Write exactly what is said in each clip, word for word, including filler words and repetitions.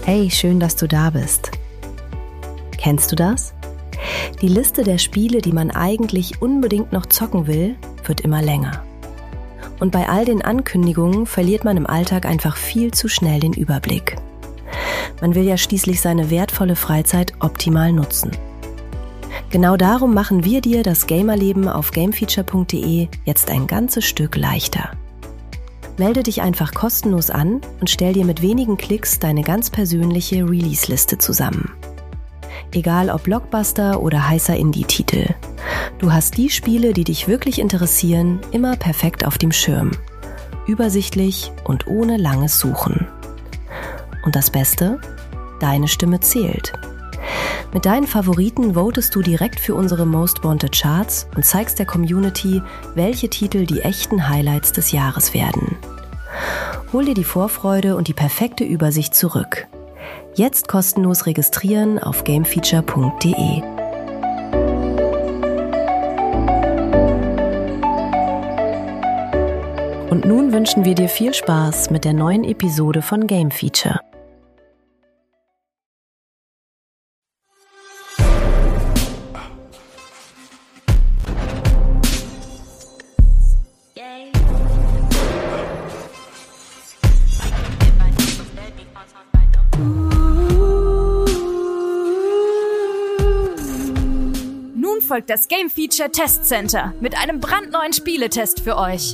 Hey, schön, dass du da bist. Kennst du das? Die Liste der Spiele, die man eigentlich unbedingt noch zocken will, wird immer länger. Und bei all den Ankündigungen verliert man im Alltag einfach viel zu schnell den Überblick. Man will ja schließlich seine wertvolle Freizeit optimal nutzen. Genau darum machen wir dir das Gamerleben auf gamefeature punkt de jetzt ein ganzes Stück leichter. Melde dich einfach kostenlos an und stell dir mit wenigen Klicks deine ganz persönliche Release-Liste zusammen. Egal ob Blockbuster oder heißer Indie-Titel. Du hast die Spiele, die dich wirklich interessieren, immer perfekt auf dem Schirm. Übersichtlich und ohne langes Suchen. Und das Beste? Deine Stimme zählt. Mit deinen Favoriten votest du direkt für unsere Most Wanted Charts und zeigst der Community, welche Titel die echten Highlights des Jahres werden. Hol dir die Vorfreude und die perfekte Übersicht zurück. Jetzt kostenlos registrieren auf gamefeature punkt de. Und nun wünschen wir dir viel Spaß mit der neuen Episode von Game Feature. Folgt das Game Feature Test Center mit einem brandneuen Spieletest für euch.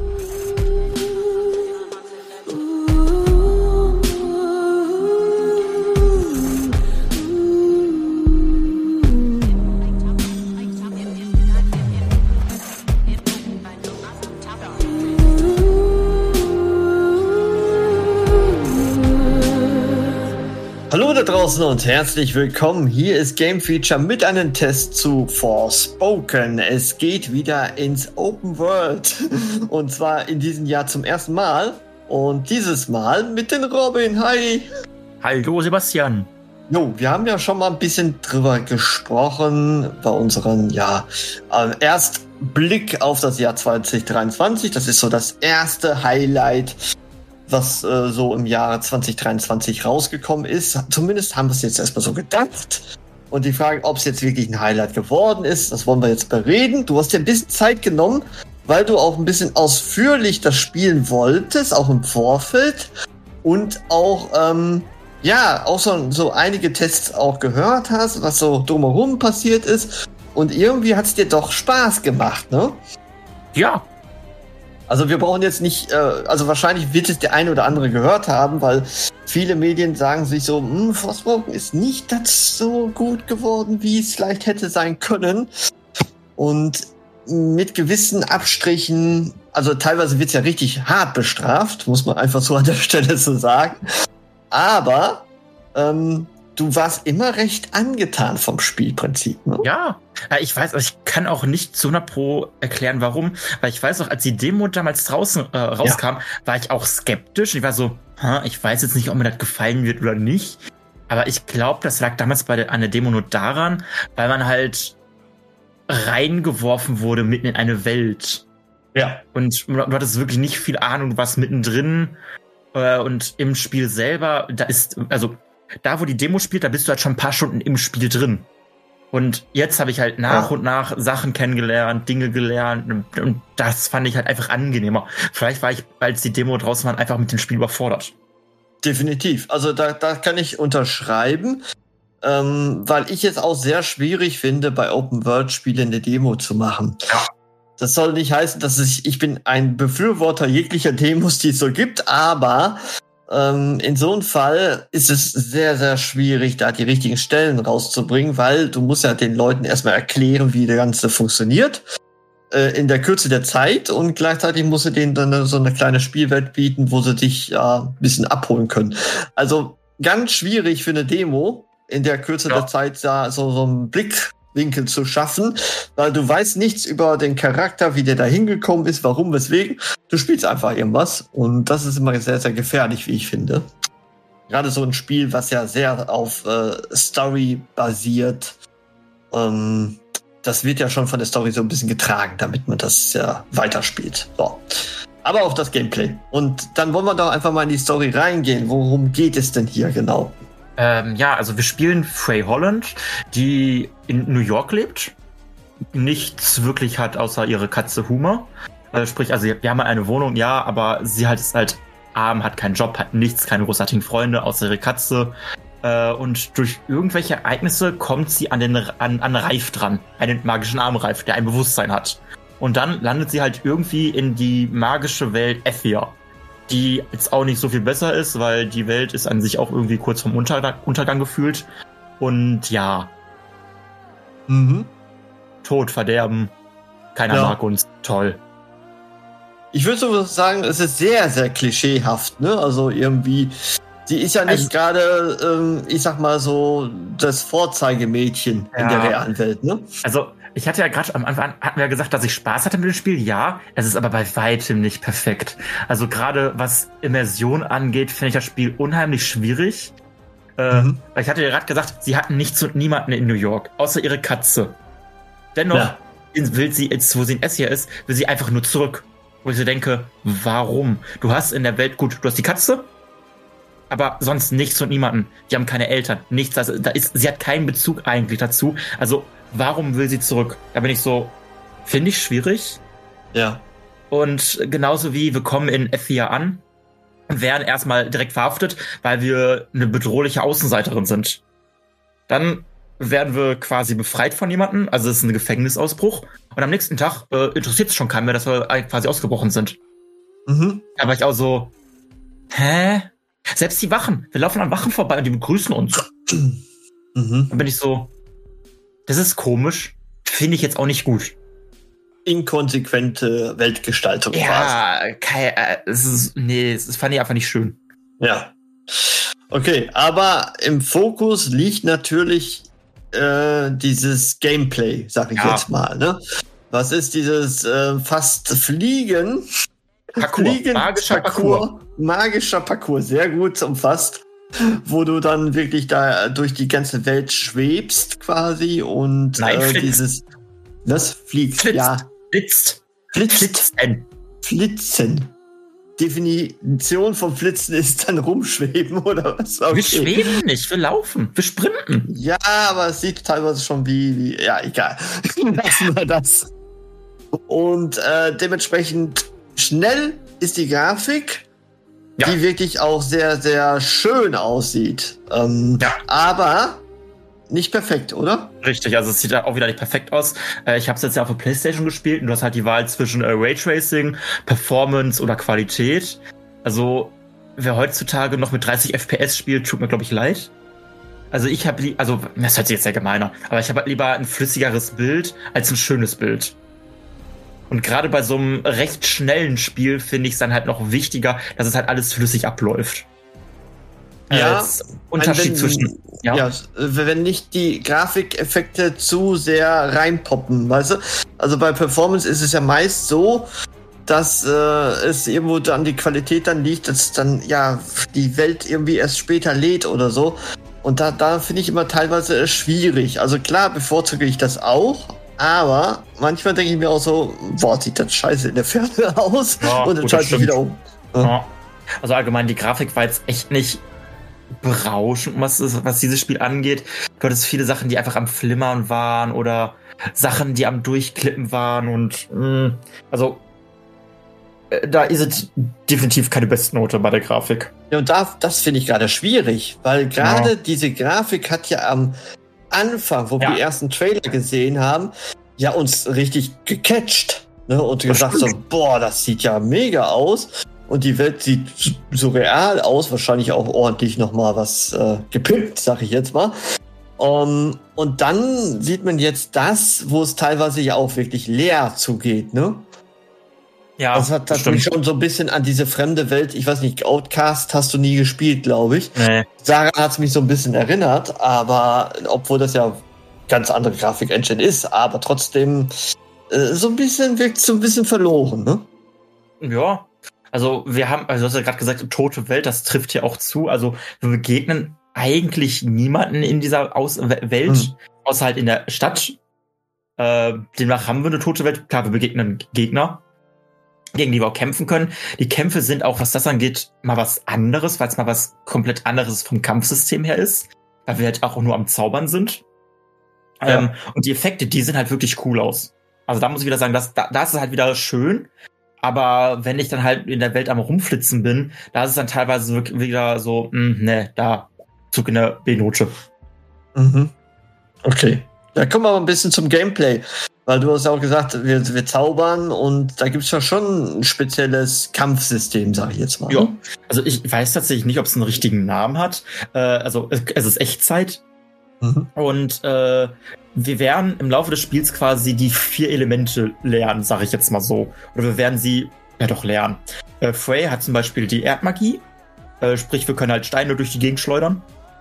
Hallo da draußen und herzlich willkommen. Hier ist Game Feature mit einem Test zu Forspoken. Es geht wieder ins Open World und zwar in diesem Jahr zum ersten Mal und dieses Mal mit den Robin. Hi! Hallo Sebastian! Jo, wir haben ja schon mal ein bisschen drüber gesprochen bei unseren, ja, äh, Erstblick auf das Jahr zwanzig dreiundzwanzig. Das ist so das erste Highlight, was äh, so im Jahre zwanzig dreiundzwanzig rausgekommen ist. Zumindest haben wir es jetzt erstmal so gedacht. Und die Frage, ob es jetzt wirklich ein Highlight geworden ist, das wollen wir jetzt bereden. Du hast dir ein bisschen Zeit genommen, weil du auch ein bisschen ausführlich das spielen wolltest, auch im Vorfeld. Und auch, ähm, ja, auch so, so einige Tests auch gehört hast, was so drumherum passiert ist. Und irgendwie hat es dir doch Spaß gemacht, ne? Ja. Also wir brauchen jetzt nicht, äh, also wahrscheinlich wird es der eine oder andere gehört haben, weil viele Medien sagen sich so, hm, Forspoken ist nicht das so gut geworden, wie es vielleicht hätte sein können. Und mit gewissen Abstrichen, also teilweise wird es ja richtig hart bestraft, muss man einfach so an der Stelle so sagen. Aber ähm, du warst immer recht angetan vom Spielprinzip, ne? Ja, ich weiß, also ich kann auch nicht zu hundert Pro erklären, warum. Weil ich weiß noch, als die Demo damals draußen äh, rauskam, ja. war ich auch skeptisch. Ich war so, ich weiß jetzt nicht, ob mir das gefallen wird oder nicht. Aber ich glaube, das lag damals bei der, an der Demo nur daran, weil man halt reingeworfen wurde mitten in eine Welt. Ja. Und du hattest wirklich nicht viel Ahnung, du warst mittendrin. Äh, und im Spiel selber, da ist, also da, wo die Demo spielt, da bist du halt schon ein paar Stunden im Spiel drin. Und jetzt habe ich halt nach ja. und nach Sachen kennengelernt, Dinge gelernt und, und das fand ich halt einfach angenehmer. Vielleicht war ich, als die Demo draußen war, einfach mit dem Spiel überfordert. Definitiv. Also da, da kann ich unterschreiben, ähm, weil ich es auch sehr schwierig finde, bei Open-World-Spielen eine Demo zu machen. Ja. Das soll nicht heißen, dass ich, ich bin ein Befürworter jeglicher Demos, die es so gibt, aber Ähm, in so einem Fall ist es sehr, sehr schwierig, da die richtigen Stellen rauszubringen, weil du musst ja den Leuten erstmal erklären, wie das Ganze funktioniert, äh, in der Kürze der Zeit, und gleichzeitig musst du denen dann so eine kleine Spielwelt bieten, wo sie dich ja ein bisschen abholen können. Also ganz schwierig für eine Demo, in der Kürze ja. der Zeit da so, so einen Blickwinkel zu schaffen, weil du weißt nichts über den Charakter, wie der da hingekommen ist, warum, weswegen. Du spielst einfach irgendwas und das ist immer sehr, sehr gefährlich, wie ich finde. Gerade so ein Spiel, was ja sehr auf äh, Story basiert, ähm, das wird ja schon von der Story so ein bisschen getragen, damit man das ja weiterspielt. So. Aber auch das Gameplay. Und dann wollen wir doch einfach mal in die Story reingehen. Worum geht es denn hier genau? Ähm, ja, also wir spielen Frey Holland, die in New York lebt, nichts wirklich hat außer ihre Katze Humor. Äh, sprich, also wir haben eine Wohnung, ja, aber sie halt ist halt arm, hat keinen Job, hat nichts, keine großartigen Freunde außer ihre Katze. Äh, und durch irgendwelche Ereignisse kommt sie an den an, an Reif dran, einen magischen Armreif, der ein Bewusstsein hat. Und dann landet sie halt irgendwie in die magische Welt Ethia, die jetzt auch nicht so viel besser ist, weil die Welt ist an sich auch irgendwie kurz vom Untergang, Untergang gefühlt. Und ja. Mhm. Tod, Verderben, keiner Ja. mag uns, toll. Ich würde so sagen, es ist sehr, sehr klischeehaft, ne? Also irgendwie, sie ist ja nicht Also- gerade, ähm, ich sag mal so, das Vorzeigemädchen in Ja. der realen Welt, ne? Also, ich hatte ja gerade am Anfang, hatten wir ja gesagt, dass ich Spaß hatte mit dem Spiel. Ja, es ist aber bei weitem nicht perfekt. Also gerade was Immersion angeht, finde ich das Spiel unheimlich schwierig. Äh, Mhm. weil ich hatte ja gerade gesagt, sie hatten nichts und niemanden in New York, außer ihre Katze. Dennoch Ja. will sie, jetzt wo sie in Essia ist, will sie einfach nur zurück. Wo ich so denke, warum? Du hast in der Welt, gut, du hast die Katze, aber sonst nichts und niemanden. Die haben keine Eltern, nichts. Also da ist, sie hat keinen Bezug eigentlich dazu. Also warum will sie zurück? Da bin ich so, finde ich schwierig. Ja. Und genauso wie wir kommen in Ethia an und werden erstmal direkt verhaftet, weil wir eine bedrohliche Außenseiterin sind. Dann werden wir quasi befreit von jemandem, also es ist ein Gefängnisausbruch. Und am nächsten Tag äh, interessiert es schon keinen mehr, dass wir quasi ausgebrochen sind. Mhm. Da war ich auch so, hä? Selbst die Wachen, wir laufen an Wachen vorbei und die begrüßen uns. Mhm. Dann bin ich so, das ist komisch, finde ich jetzt auch nicht gut. Inkonsequente Weltgestaltung quasi. Ja, kein, äh, es ist, nee, das fand ich einfach nicht schön. Ja. Okay, aber im Fokus liegt natürlich äh, dieses Gameplay, sag ich Ja. jetzt mal. Ne? Was ist dieses äh, fast Fliegen? Parcours, Fliegen, magischer Parcours. Magischer Parcours, sehr gut umfasst. Wo du dann wirklich da durch die ganze Welt schwebst quasi und Nein, äh, flitzt. dieses das fliegt, Flitzt. ja, Blitzt. flitzt, Flitzen. flitzen. Definition von Flitzen ist dann rumschweben oder was? Wir Okay. schweben nicht, wir laufen, wir sprinten. Ja, aber es sieht teilweise schon wie, wie ja, egal. Lassen wir das. Und äh, dementsprechend schnell ist die Grafik, Ja. die wirklich auch sehr, sehr schön aussieht. Ähm, Ja. Aber nicht perfekt, oder? Richtig, also es sieht auch wieder nicht perfekt aus. Äh, ich habe es jetzt ja auf der PlayStation gespielt und du hast halt die Wahl zwischen äh, Raytracing, Performance oder Qualität. Also wer heutzutage noch mit dreißig F P S spielt, tut mir, glaube ich, leid. Also ich habe, also das hört sich jetzt sehr gemeiner, aber ich habe halt lieber ein flüssigeres Bild als ein schönes Bild. Und gerade bei so einem recht schnellen Spiel finde ich es dann halt noch wichtiger, dass es halt alles flüssig abläuft. Ja, Als Unterschied wenn, zwischen. Ja. Ja. wenn nicht die Grafikeffekte zu sehr reinpoppen, weißt du? Also bei Performance ist es ja meist so, dass äh, es irgendwo dann die Qualität dann liegt, dass dann ja die Welt irgendwie erst später lädt oder so. Und da, da finde ich immer teilweise äh, schwierig. Also klar bevorzuge ich das auch, aber manchmal denke ich mir auch so, boah, sieht das scheiße in der Ferne aus. Ja, und dann gut, schalte das ich wieder um. Ja. Also allgemein, die Grafik war jetzt echt nicht berauschend, was, es- was dieses Spiel angeht. Du hattest viele Sachen, die einfach am Flimmern waren oder Sachen, die am Durchklippen waren und mh, also äh, da ist es definitiv keine Bestnote bei der Grafik. Ja, und da, das finde ich gerade schwierig, weil gerade Ja. diese Grafik hat ja am Anfang, wo wir Ja. die ersten Trailer gesehen haben, ja uns richtig gecatcht. Ne? Und Das gesagt so, stimmt. boah, das sieht ja mega aus. Und die Welt sieht so real aus, wahrscheinlich auch ordentlich nochmal was äh, gepimpt, sag ich jetzt mal. Um, und dann sieht man jetzt das, wo es teilweise ja auch wirklich leer zugeht, ne? Ja, Das hat, hat mich schon so ein bisschen an diese fremde Welt, ich weiß nicht, Outcast hast du nie gespielt, glaube ich. Nee. Daran hat es mich so ein bisschen erinnert, aber obwohl das ja ganz andere Grafik-Engine ist, aber trotzdem äh, so ein bisschen wirkt so ein bisschen verloren, ne? Ja, also wir haben, also du hast ja gerade gesagt, tote Welt, das trifft hier auch zu. Also wir begegnen eigentlich niemanden in dieser Aus Welt, Mhm. außer halt in der Stadt. Äh, demnach haben wir eine tote Welt. Klar, wir begegnen Gegner. gegen die wir auch kämpfen können. Die Kämpfe sind auch, was das angeht, mal was anderes, weil es mal was komplett anderes vom Kampfsystem her ist, weil wir halt auch nur am Zaubern sind. Ja. Ähm, und die Effekte, die sehen halt wirklich cool aus. Also da muss ich wieder sagen, das, da, da ist es halt wieder schön, aber wenn ich dann halt in der Welt am Rumflitzen bin, da ist es dann teilweise wirklich wieder so, mh, ne, da Zug in der B-Note. Mhm. Okay. Da kommen wir aber ein bisschen zum Gameplay. Weil du hast ja auch gesagt, wir, wir zaubern und da gibt es ja schon ein spezielles Kampfsystem, sag ich jetzt mal. Ja, also ich weiß tatsächlich nicht, ob es einen richtigen Namen hat. Äh, also es ist Echtzeit. Mhm. Und äh, wir werden im Laufe des Spiels quasi die vier Elemente lernen, sag ich jetzt mal so. Oder wir werden sie ja doch lernen. Äh, Frey hat zum Beispiel die Erdmagie. Äh, sprich, wir können halt Steine durch die Gegend schleudern.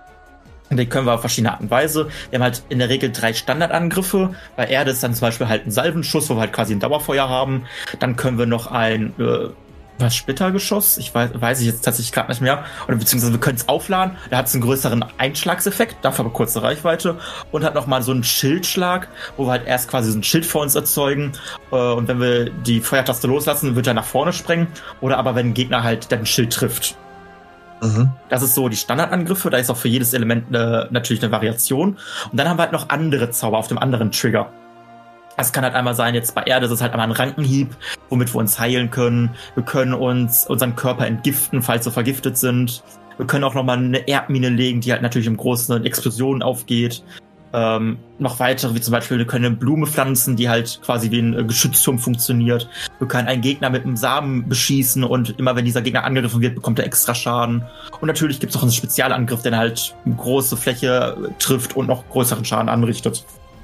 Und den können wir auf verschiedene Art und Weise. Wir haben halt in der Regel drei Standardangriffe. Bei Erde ist dann zum Beispiel halt ein Salvenschuss, wo wir halt quasi ein Dauerfeuer haben. Dann können wir noch ein äh, was Splittergeschoss? Ich weiß, weiß ich jetzt tatsächlich gerade nicht mehr. Oder beziehungsweise wir können es aufladen. Da hat es einen größeren Einschlagseffekt, dafür aber kurze Reichweite. Und hat nochmal so einen Schildschlag, wo wir halt erst quasi so ein Schild vor uns erzeugen. Äh, und wenn wir die Feuertaste loslassen, wird er nach vorne sprengen. Oder aber wenn ein Gegner halt den Schild trifft. Mhm. Das ist so die Standardangriffe, da ist auch für jedes Element äh, natürlich eine Variation. Und dann haben wir halt noch andere Zauber auf dem anderen Trigger. Das kann halt einmal sein, jetzt bei Erde ist es halt einmal ein Rankenhieb, womit wir uns heilen können. Wir können uns unseren Körper entgiften, falls wir vergiftet sind. Wir können auch nochmal eine Erdmine legen, die halt natürlich im Großen in Explosionen aufgeht. Ähm, noch weitere, wie zum Beispiel, wir können eine Blume pflanzen, die halt quasi wie ein äh, Geschützturm funktioniert. Wir können einen Gegner mit einem Samen beschießen und immer wenn dieser Gegner angegriffen wird, bekommt er extra Schaden. Und natürlich gibt es auch einen Spezialangriff, der halt eine große Fläche trifft und noch größeren Schaden anrichtet.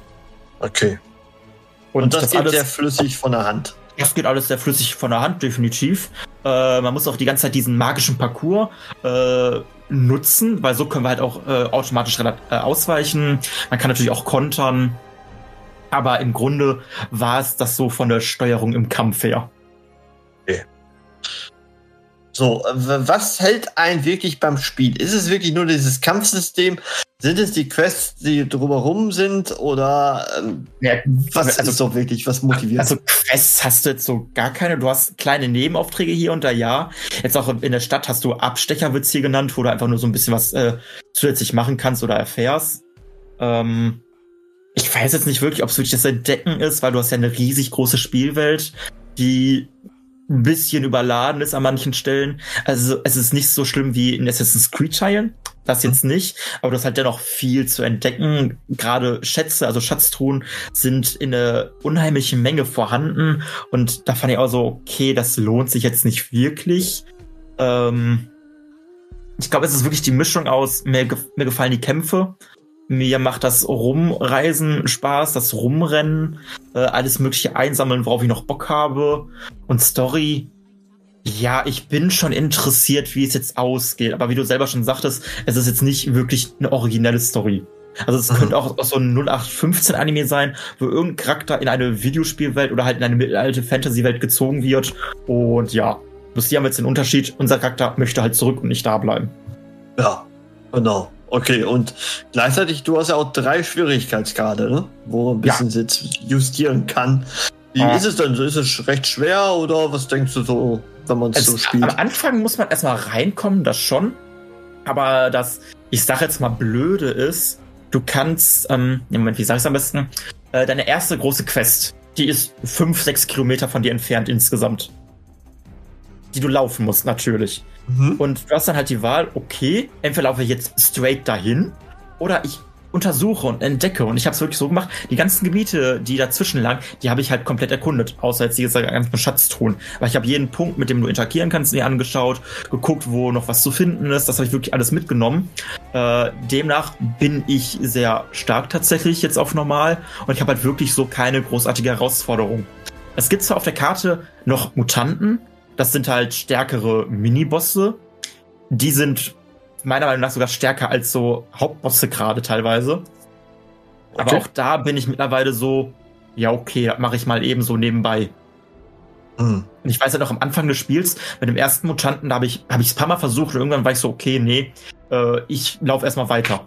Okay. Und, und das, das geht alles sehr flüssig von der Hand. Das geht alles sehr flüssig von der Hand, definitiv. Äh, man muss auch die ganze Zeit diesen magischen Parcours äh, nutzen, weil so können wir halt auch äh, automatisch äh, ausweichen. Man kann natürlich auch kontern. Aber im Grunde war es das so von der Steuerung im Kampf her. Okay. So, was hält einen wirklich beim Spiel? Ist es wirklich nur dieses Kampfsystem? Sind es die Quests, die drumherum sind? Oder ähm, ja, was also, ist so wirklich, was motiviert? Also Quests hast du jetzt so gar keine. Du hast kleine Nebenaufträge hier und da, ja. Jetzt auch in der Stadt hast du Abstecher, wird's hier genannt, wo du einfach nur so ein bisschen was äh, zusätzlich machen kannst oder erfährst. Ähm, ich weiß jetzt nicht wirklich, ob es wirklich das Entdecken ist, weil du hast ja eine riesig große Spielwelt, die ein bisschen überladen ist an manchen Stellen. Also es ist nicht so schlimm wie in Assassin's Creed-Teilen. Das jetzt nicht. Aber du hast halt dennoch viel zu entdecken. Gerade Schätze, also Schatztruhen, sind in einer unheimlichen Menge vorhanden. Und da fand ich auch so, okay, das lohnt sich jetzt nicht wirklich. Ähm ich glaube, es ist wirklich die Mischung aus, mir, ge- mir gefallen die Kämpfe. Mir macht das Rumreisen Spaß, das Rumrennen, äh, alles mögliche einsammeln, worauf ich noch Bock habe. Und Story, ja, ich bin schon interessiert, wie es jetzt ausgeht. Aber wie du selber schon sagtest, es ist jetzt nicht wirklich eine originelle Story. Also es mhm. könnte auch, auch so ein null acht fünfzehn Anime sein, wo irgendein Charakter in eine Videospielwelt oder halt in eine mittelalte Fantasy-Welt gezogen wird. Und ja, bloß hier haben wir jetzt den Unterschied, unser Charakter möchte halt zurück und nicht da bleiben. Ja, genau. Okay, und gleichzeitig, du hast ja auch drei Schwierigkeitsgrade, ne? Wo man ein bisschen ja. jetzt justieren kann. Wie ja. ist es denn? Ist es recht schwer oder was denkst du so, wenn man es so spielt? Am Anfang muss man erstmal reinkommen, das schon. Aber das, ich sag jetzt mal, Blöde ist, du kannst, ähm, Moment, wie sag ich's am besten? Äh, deine erste große Quest, die ist fünf, sechs Kilometer von dir entfernt insgesamt. Die du laufen musst, natürlich. Mhm. Und du hast dann halt die Wahl, okay, entweder laufe ich jetzt straight dahin oder ich untersuche und entdecke. Und ich habe es wirklich so gemacht, die ganzen Gebiete, die dazwischen lagen, die habe ich halt komplett erkundet, außer jetzt die ganzen Schatztruhen. Aber ich habe jeden Punkt, mit dem du interagieren kannst, mir angeschaut, geguckt, wo noch was zu finden ist. Das habe ich wirklich alles mitgenommen. Äh, demnach bin ich sehr stark tatsächlich jetzt auf normal und ich habe halt wirklich so keine großartige Herausforderung. Es gibt zwar auf der Karte noch Mutanten, das sind halt stärkere Minibosse. Die sind meiner Meinung nach sogar stärker als so Hauptbosse gerade teilweise. Okay. Aber auch da bin ich mittlerweile so, ja okay, das mache ich mal eben so nebenbei. Mhm. Und ich weiß ja noch am Anfang des Spiels, mit dem ersten Mutanten, da habe ich habe ich es ein paar Mal versucht und irgendwann war ich so, okay, nee, äh, ich laufe erstmal weiter.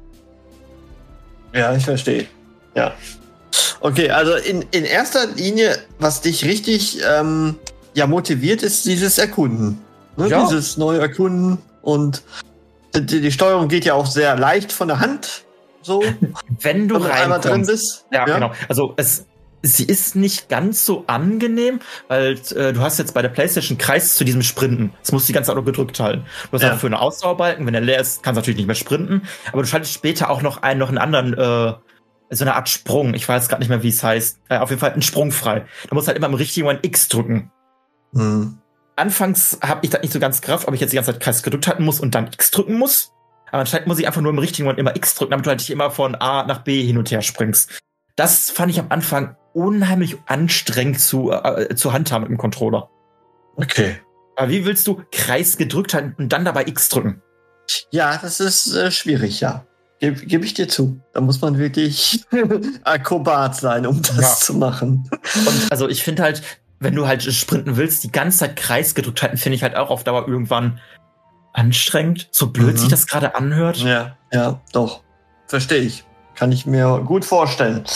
Ja, ich verstehe. Ja. Okay, also in, in erster Linie, was dich richtig ähm, ja motiviert, ist dieses Erkunden. Ne? Ja. Dieses neue Erkunden. Und die, die Steuerung geht ja auch sehr leicht von der Hand. So. Wenn du Wenn du einmal drin reinkommst. bist. Ja, genau. Also es, sie ist nicht ganz so angenehm, weil äh, du hast jetzt bei der PlayStation Kreis zu diesem Sprinten. Das musst du die ganze Zeit auch gedrückt halten. Du hast Ja. auch für eine Ausdauerbalken, wenn der leer ist, kannst du natürlich nicht mehr sprinten. Aber du schaltest später auch noch einen, noch einen anderen, äh, so eine Art Sprung. Ich weiß gerade nicht mehr, wie es heißt. Äh, auf jeden Fall einen Sprung frei. Da musst du halt immer im richtigen Moment X drücken. Hm. Anfangs habe ich das nicht so ganz gerafft, ob ich jetzt die ganze Zeit Kreis gedrückt halten muss und dann X drücken muss. Aber anscheinend muss ich einfach nur im richtigen Moment immer X drücken, damit du halt nicht immer von A nach B hin und her springst. Das fand ich am Anfang unheimlich anstrengend zu, äh, zu handhaben mit dem Controller. Okay. Aber wie willst du Kreis gedrückt halten und dann dabei X drücken? Ja, das ist äh, schwierig, ja. Gebe geb ich dir zu. Da muss man wirklich Akrobat sein, um das Ja. zu machen. Und also ich finde halt, wenn du halt sprinten willst, die ganze Zeit Kreis gedrückt halten, finde ich halt auch auf Dauer irgendwann anstrengend. So blöd Mhm. sich das gerade anhört. Ja, ja, doch. Verstehe ich. Kann ich mir gut vorstellen.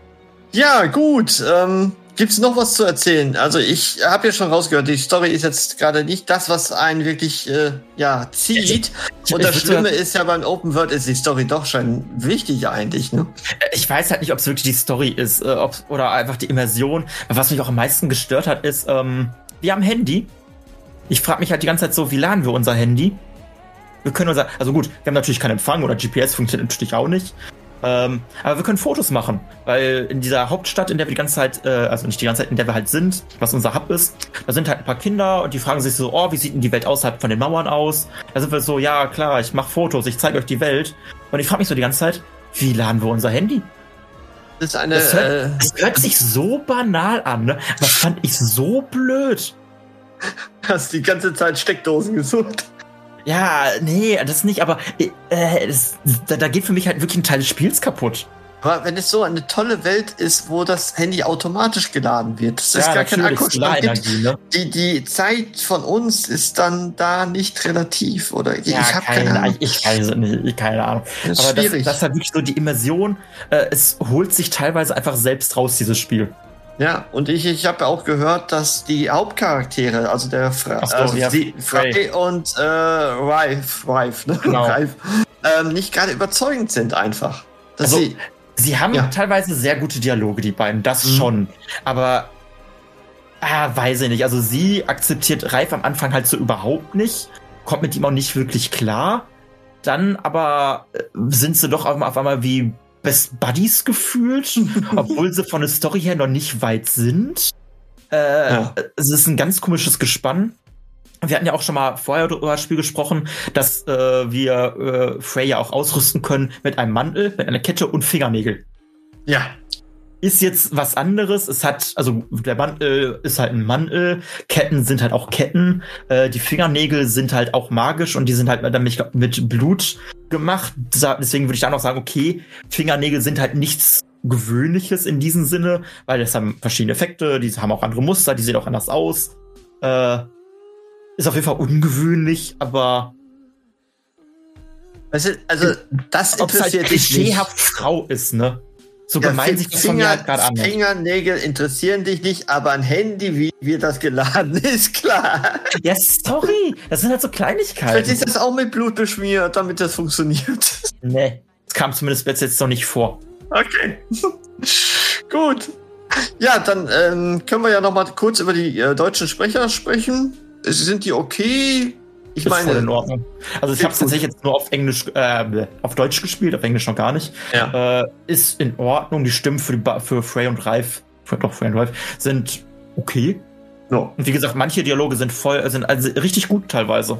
Ja, gut. Ähm, gibt's noch was zu erzählen? Also ich habe ja schon rausgehört, die Story ist jetzt gerade nicht das, was einen wirklich äh, ja zieht. Ich- Und ich das würd Schlimme sogar- ist ja, beim Open World ist die Story doch schon wichtig eigentlich, ne? Ich weiß halt nicht, ob es wirklich die Story ist, äh, ob, oder einfach die Immersion. Was mich auch am meisten gestört hat, ist, ähm, wir haben Handy. Ich frage mich halt die ganze Zeit so, wie laden wir unser Handy? Wir können unser, also gut, wir haben natürlich keinen Empfang oder G P S funktioniert natürlich auch nicht. Ähm, aber wir können Fotos machen, weil in dieser Hauptstadt, in der wir die ganze Zeit, äh, also nicht die ganze Zeit, in der wir halt sind, was unser Hub ist, da sind halt ein paar Kinder und die fragen sich so, oh, wie sieht denn die Welt außerhalb von den Mauern aus? Da sind wir so, ja klar, ich mache Fotos, ich zeige euch die Welt. Und ich frage mich so die ganze Zeit, wie laden wir unser Handy? Das ist eine. Das hört, äh, das hört sich so banal an, ne? Aber das fand ich so blöd. hast die ganze Zeit Steckdosen gesucht. Ja, nee, das nicht, aber äh, das, da, da geht für mich halt wirklich ein Teil des Spiels kaputt. Aber wenn es so eine tolle Welt ist, wo das Handy automatisch geladen wird, das ist Ja, gar kein natürlich, Akkustand gibt, Solarenergie, ne? die, die Zeit von uns ist dann da nicht relativ, oder? Ich Ja, habe keine keine, Ahnung. ich weiß es nicht, keine Ahnung. Das ist Aber das, schwierig. das ist halt wirklich so die Immersion, äh, es holt sich teilweise einfach selbst raus, dieses Spiel. Ja, und ich, ich habe auch gehört, dass die Hauptcharaktere, also der Fra Ach so, also ja, sie, Frey Frey. und äh, Rife, Rife, ne? Genau. Rife, ähm, nicht gerade überzeugend sind einfach. Dass Also, sie, Sie haben Ja. teilweise sehr gute Dialoge, die beiden, das Mhm. schon. Aber, ah, weiß ich nicht. Also sie akzeptiert Reif am Anfang halt so überhaupt nicht, kommt mit ihm auch nicht wirklich klar. Dann aber äh, sind sie doch auf, auf einmal wie Best Buddies gefühlt, obwohl sie von der Story her noch nicht weit sind. Äh, Ja. Es ist ein ganz komisches Gespann. Wir hatten ja auch schon mal vorher über das Spiel gesprochen, dass äh, wir äh, Freya auch ausrüsten können mit einem Mantel, mit einer Kette und Fingernägel. ja, Ist jetzt was anderes. Es hat, also der Mantel ist halt ein Mantel, Ketten sind halt auch Ketten, äh, die Fingernägel sind halt auch magisch und die sind halt dann, ich glaub, mit Blut gemacht. Deswegen würde ich da noch sagen, okay, Fingernägel sind halt nichts Gewöhnliches in diesem Sinne, weil das haben verschiedene Effekte, die haben auch andere Muster, die sehen auch anders aus. Äh, ist auf jeden Fall ungewöhnlich, aber weißt du, also das ob es halt interessiert dich nicht. klischeehaft Frau ist, ne? So Ja, gemein sich das von mir Finger, halt gerade an. Fingernägel interessieren dich nicht, aber ein Handy, wie wird das geladen, ist klar. Ja, sorry, das sind halt so Vielleicht Kleinigkeiten. ist das auch mit Blut beschmiert, damit das funktioniert. Nee, das kam zumindest bis jetzt noch nicht vor. Okay. Gut. Ja, dann ähm, können wir ja noch mal kurz über die äh, deutschen Sprecher sprechen. Sind die okay? Ich Ist voll in meine, Ordnung. Also ich Geht habe tatsächlich jetzt nur auf Englisch, äh, auf Deutsch gespielt, auf Englisch noch gar nicht. ja. Äh, ist in Ordnung. Die Stimmen für, die ba für Frey und Reif, für, doch Frey und Reif, sind okay. No. Und wie gesagt, manche Dialoge sind voll, sind also richtig gut teilweise.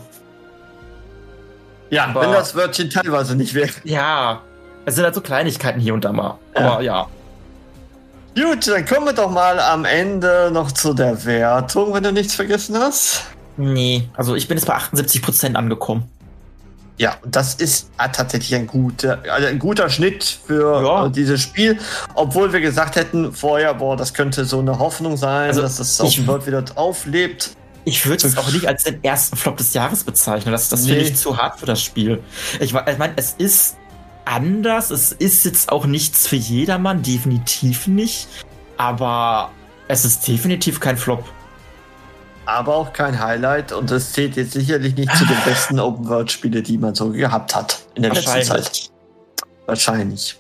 Ja, Aber- wenn das Wörtchen teilweise nicht wäre. Ja, es sind halt so Kleinigkeiten hier und da mal. Aber ja. Gut, dann kommen wir doch mal am Ende noch zu der Wertung, wenn du nichts vergessen hast. Nee, also ich bin jetzt bei achtundsiebzig Prozent angekommen. Ja, und das ist äh, tatsächlich ein guter, also ein guter Schnitt für Ja. äh, dieses Spiel. Obwohl wir gesagt hätten vorher, boah, das könnte so eine Hoffnung sein, Also, dass das ich- Open World wieder auflebt. Ich würde es auch nicht als den ersten Flop des Jahres bezeichnen. Das, das finde Nee. ich zu hart für das Spiel. Ich, wa- ich meine, es ist anders. Es ist jetzt auch nichts für jedermann, definitiv nicht. Aber es ist definitiv kein Flop. aber auch kein Highlight und das zählt jetzt sicherlich nicht zu den besten Open-World-Spiele, die man so gehabt hat in der letzten Zeit. Wahrscheinlich.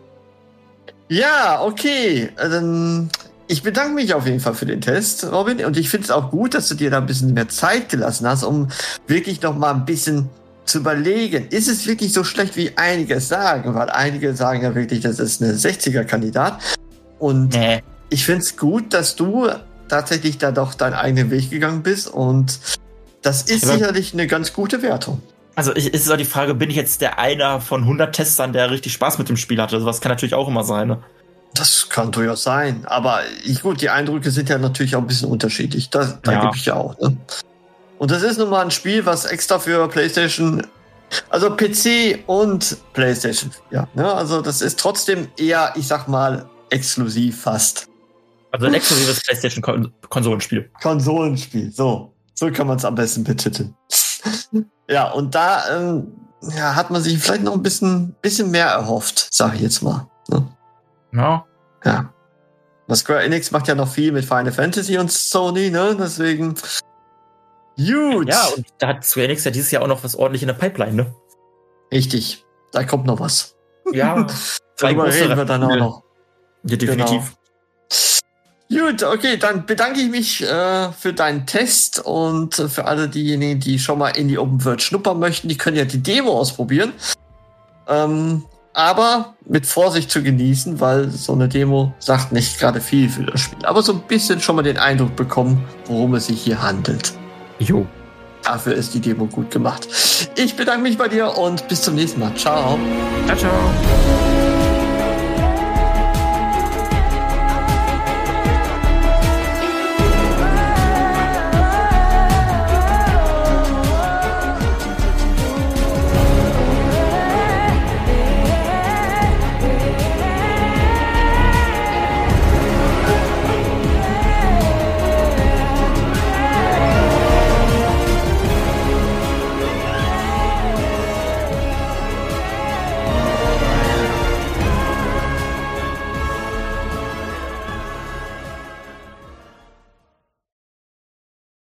Ja, okay. Dann ich bedanke mich auf jeden Fall für den Test, Robin. Und ich finde es auch gut, dass du dir da ein bisschen mehr Zeit gelassen hast, um wirklich noch mal ein bisschen zu überlegen. Ist es wirklich so schlecht, wie einige sagen? Weil einige sagen ja wirklich, das ist eine sechziger-Kandidat. Und nee. Ich finde es gut, dass du tatsächlich da doch deinen eigenen Weg gegangen bist. Und das ist Aber sicherlich eine ganz gute Wertung. Also ich, ist auch die Frage, bin ich jetzt der einer von hundert Testern, der richtig Spaß mit dem Spiel hatte? Sowas kann natürlich auch immer sein, ne? Das kann durchaus sein. Aber ich, gut, die Eindrücke sind ja natürlich auch ein bisschen unterschiedlich. Da, da Ja. gebe ich ja auch. Ne? Und das ist nun mal ein Spiel, was extra für PlayStation, also P C und PlayStation, ja. Ne? Also das ist trotzdem eher, ich sag mal, exklusiv fast. Also ein exklusives PlayStation-Konsolenspiel. Konsolenspiel, so. So kann man es am besten betiteln. Ja, und da ähm, ja, hat man sich vielleicht noch ein bisschen, bisschen mehr erhofft, sag ich jetzt mal. Ne? Ja. Ja. Das Square Enix macht ja noch viel mit Final Fantasy und Sony, ne? Deswegen. Gut. Ja, und da hat Square Enix ja dieses Jahr auch noch was ordentlich in der Pipeline, ne? Richtig. Da kommt noch was. Ja. Darüber reden wir dann auch noch. Ja, definitiv. Genau. Gut, okay, dann bedanke ich mich äh, für deinen Test und äh, für alle diejenigen, die schon mal in die Open World schnuppern möchten, die können ja die Demo ausprobieren. Ähm, aber mit Vorsicht zu genießen, weil so eine Demo sagt nicht gerade viel für das Spiel. Aber so ein bisschen schon mal den Eindruck bekommen, worum es sich hier handelt. Jo. Dafür ist die Demo gut gemacht. Ich bedanke mich bei dir und bis zum nächsten Mal. Ciao. Ciao, ciao.